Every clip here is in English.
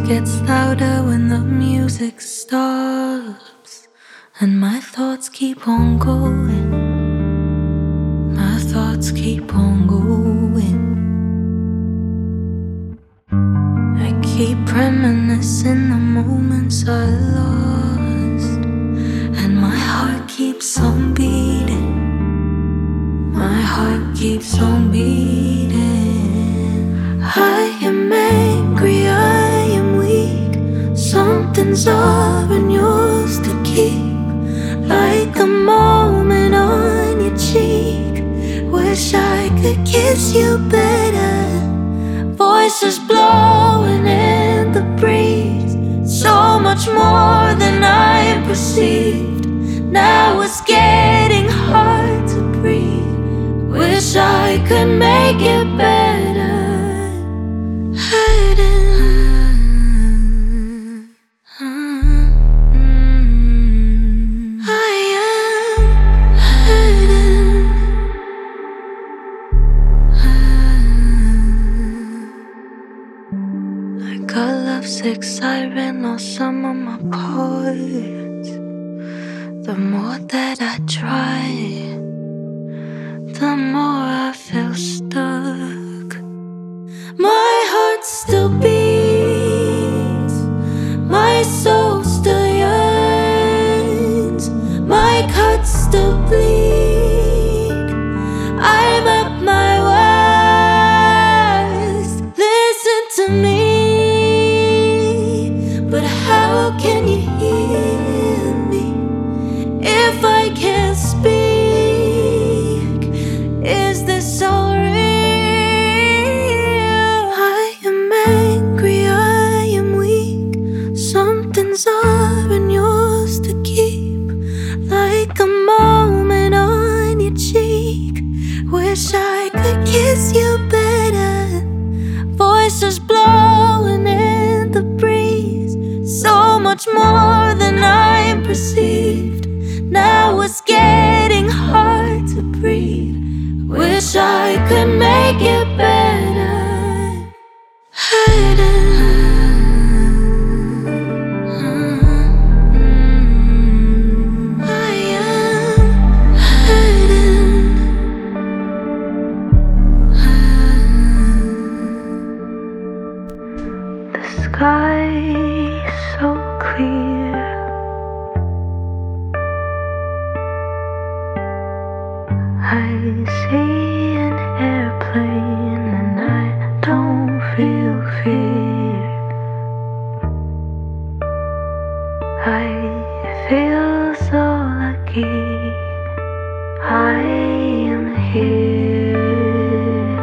gets louder when the music stops, and my thoughts keep on going. My thoughts keep on going. I keep reminiscing the moments I lost, and my heart keeps on beating. My heart keeps on beating. I am angry, I am weak. Something's up and yours to keep. Like a moment on your cheek. Wish I could kiss you better. Voices blowing in the breeze. So much more than I perceived. Now it's getting hard to breathe. Wish I could make it better. I got lovesick, siren, lost some of my parts. The more that I try, the more I feel stuck. My heart still beats, my soul still yearns, my cuts still bleed. I'm at my worst. Listen to me, but how can you hear me if I can't speak? Is this all real? I am angry, I am weak. Something's up and yours to keep. Like a moment on your cheek. Wish I could kiss you better. Voices blowing in the breeze. So much more than I perceived. Now it's getting hard to breathe. Wish I could make it better. I am hurting. The sky is so clear. I see an airplane and I don't feel fear. I feel so lucky I am here.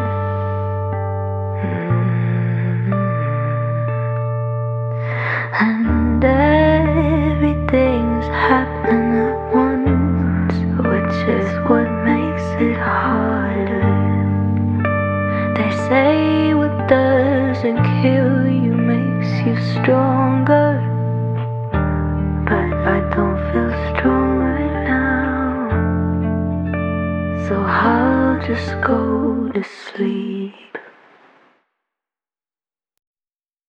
And everything's happening